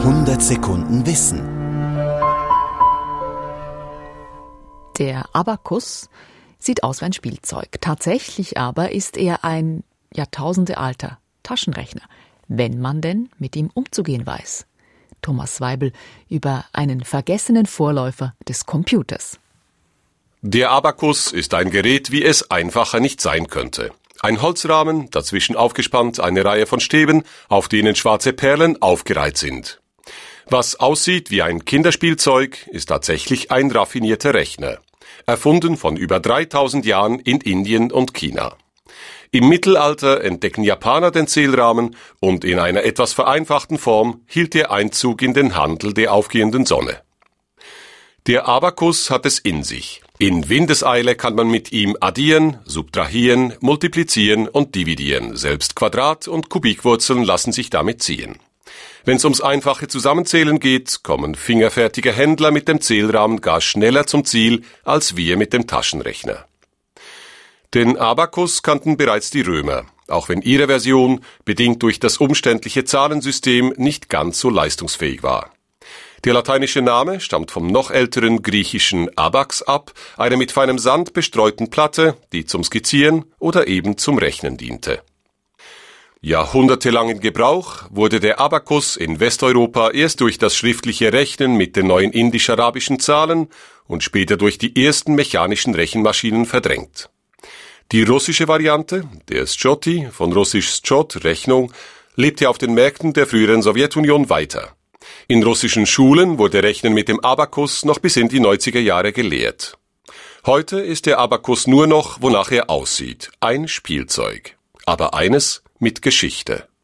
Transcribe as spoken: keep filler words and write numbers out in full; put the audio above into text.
hundert Sekunden Wissen. Der Abakus sieht aus wie ein Spielzeug. Tatsächlich aber ist er ein jahrtausendealter Taschenrechner, wenn man denn mit ihm umzugehen weiß. Thomas Weibel über einen vergessenen Vorläufer des Computers. Der Abakus ist ein Gerät, wie es einfacher nicht sein könnte. Ein Holzrahmen, dazwischen aufgespannt eine Reihe von Stäben, auf denen schwarze Perlen aufgereiht sind. Was aussieht wie ein Kinderspielzeug, ist tatsächlich ein raffinierter Rechner, erfunden von über dreitausend Jahren in Indien und China. Im Mittelalter entdeckten Japaner den Zählrahmen und in einer etwas vereinfachten Form hielt er Einzug in den Handel der aufgehenden Sonne. Der Abakus hat es in sich. In Windeseile kann man mit ihm addieren, subtrahieren, multiplizieren und dividieren. Selbst Quadrat- und Kubikwurzeln lassen sich damit ziehen. Wenn es ums einfache Zusammenzählen geht, kommen fingerfertige Händler mit dem Zählrahmen gar schneller zum Ziel als wir mit dem Taschenrechner. Den Abakus kannten bereits die Römer, auch wenn ihre Version, bedingt durch das umständliche Zahlensystem, nicht ganz so leistungsfähig war. Der lateinische Name stammt vom noch älteren griechischen Abax ab, einer mit feinem Sand bestreuten Platte, die zum Skizzieren oder eben zum Rechnen diente. Jahrhundertelang in Gebrauch wurde der Abakus in Westeuropa erst durch das schriftliche Rechnen mit den neuen indisch-arabischen Zahlen und später durch die ersten mechanischen Rechenmaschinen verdrängt. Die russische Variante, der Schtschoti, von russisch Schtschot, Rechnung, lebte auf den Märkten der früheren Sowjetunion weiter. In russischen Schulen wurde Rechnen mit dem Abakus noch bis in die neunziger Jahre gelehrt. Heute ist der Abakus nur noch, wonach er aussieht, ein Spielzeug. Aber eines mit Geschichte.